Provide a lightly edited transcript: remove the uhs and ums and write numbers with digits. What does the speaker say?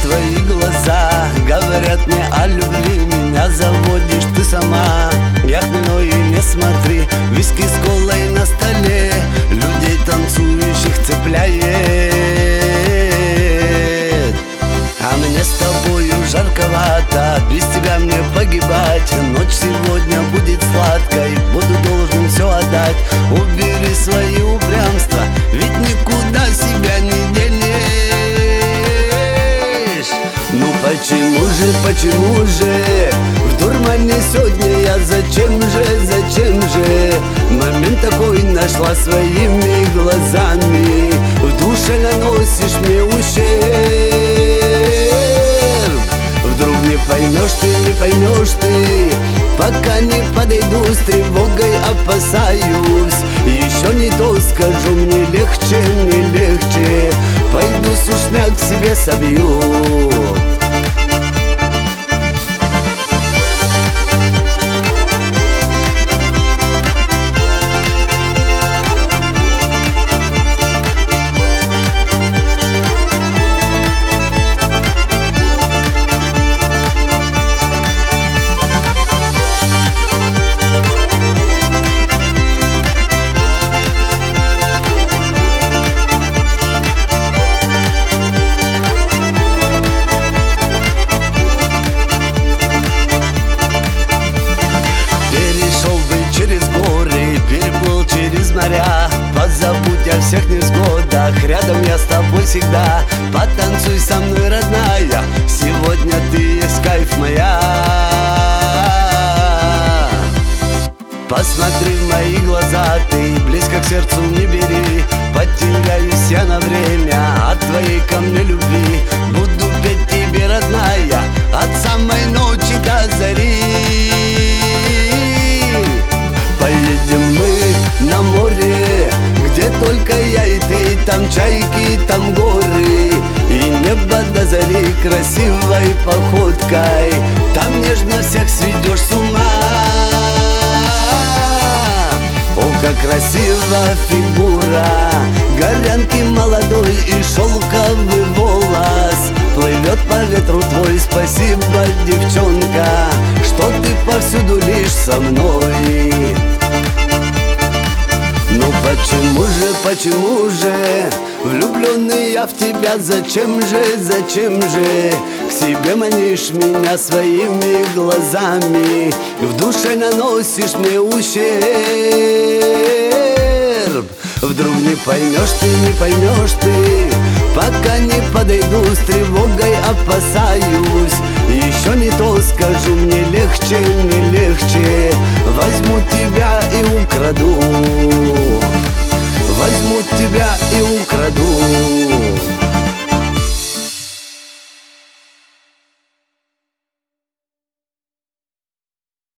твои глаза говорят мне о любви. Меня заводишь ты сама, я хмельной, не смотри. Виски с колой на столе, людей танцующих цепляет. А мне с тобою жарковато, без тебя мне погибать. Ночь сегодня будет сладкой, буду должен все отдать. Убери свои упрямства, ведь никуда себя не денешь. Ну почему же в дурмане сегодня я? Зачем же момент такой нашла своими глазами? В душе наносишь мне ущерб. Вдруг не поймешь ты, пока не подойду, с тревогой опасаюсь. Еще не то скажу, мне легче, пойду сушняк себе собью. Позабудь о всех невзгодах, рядом я с тобой всегда. Потанцуй со мной, родная, сегодня ты есть кайф моя. Посмотри в мои глаза, ты близко к сердцу не бери. Потеряюсь я на время от твоей ко мне любви. Буду петь тебе, родная, от самой ночи до зари. Поедем мы на море, где только я и ты, там чайки, там горы, и небо до зари красивой походкой. Там нежно всех сведешь с ума. О, как красива фигура, горянки молодой и шелковый волос. Плывет по ветру твой, спасибо, девчонка, что ты повсюду лишь со мной. Ну почему же влюбленный я в тебя? Зачем же к себе манишь меня своими глазами? В душе наносишь мне ущерб. Вдруг не поймешь ты, пока не подойду, с тревогой опасаюсь. Еще не то скажу, мне легче, возьму тебя и украду. Возьму тебя и украду.